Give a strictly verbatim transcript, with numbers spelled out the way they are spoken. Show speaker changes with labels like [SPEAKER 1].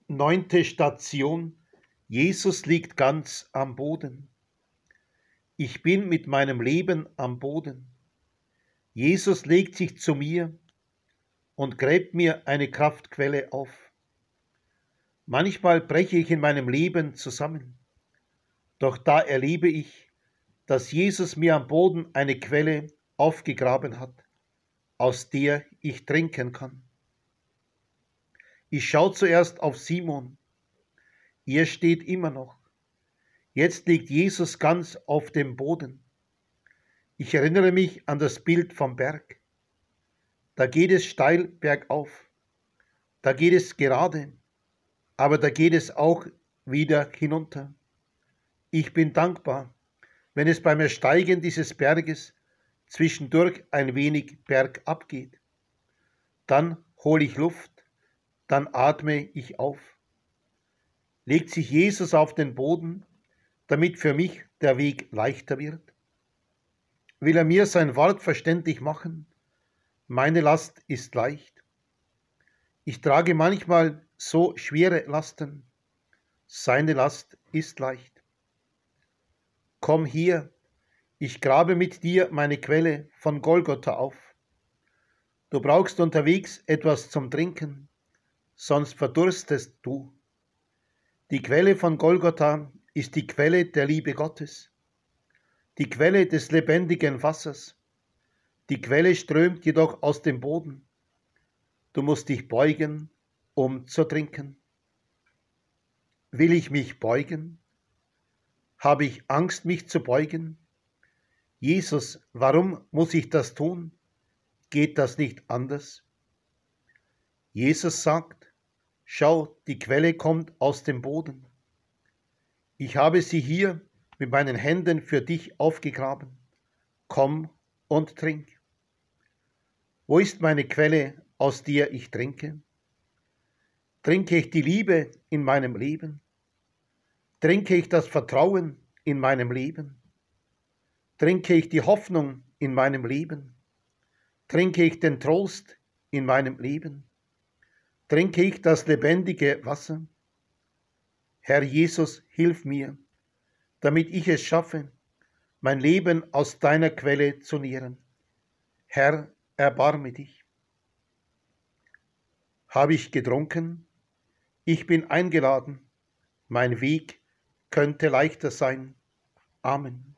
[SPEAKER 1] Neunte Station. Jesus liegt ganz am Boden. Ich bin mit meinem Leben am Boden. Jesus legt sich zu mir und gräbt mir eine Kraftquelle auf. Manchmal breche ich in meinem Leben zusammen, doch da erlebe ich, dass Jesus mir am Boden eine Quelle aufgegraben hat, aus der ich trinken kann. Ich schaue zuerst auf Simon. Er steht immer noch. Jetzt liegt Jesus ganz auf dem Boden. Ich erinnere mich an das Bild vom Berg. Da geht es steil bergauf. Da geht es gerade, aber da geht es auch wieder hinunter. Ich bin dankbar, wenn es beim Ersteigen dieses Berges zwischendurch ein wenig bergab geht. Dann hole ich Luft, dann atme ich auf. Legt sich Jesus auf den Boden, damit für mich der Weg leichter wird? Will er mir sein Wort verständlich machen? Meine Last ist leicht. Ich trage manchmal so schwere Lasten. Seine Last ist leicht. Komm hier, ich grabe mit dir meine Quelle von Golgotha auf. Du brauchst unterwegs etwas zum Trinken, sonst verdurstest du. Die Quelle von Golgotha ist die Quelle der Liebe Gottes, die Quelle des lebendigen Wassers. Die Quelle strömt jedoch aus dem Boden. Du musst dich beugen, um zu trinken. Will ich mich beugen? Habe ich Angst, mich zu beugen? Jesus, warum muss ich das tun? Geht das nicht anders? Jesus sagt, schau, die Quelle kommt aus dem Boden. Ich habe sie hier mit meinen Händen für dich aufgegraben. Komm und trink. Wo ist meine Quelle, aus der ich trinke? Trinke ich die Liebe in meinem Leben? Trinke ich das Vertrauen in meinem Leben? Trinke ich die Hoffnung in meinem Leben? Trinke ich den Trost in meinem Leben? Trinke ich das lebendige Wasser? Herr Jesus, hilf mir, damit ich es schaffe, mein Leben aus deiner Quelle zu nähren. Herr, erbarme dich. Habe ich getrunken? Ich bin eingeladen. Mein Weg könnte leichter sein. Amen.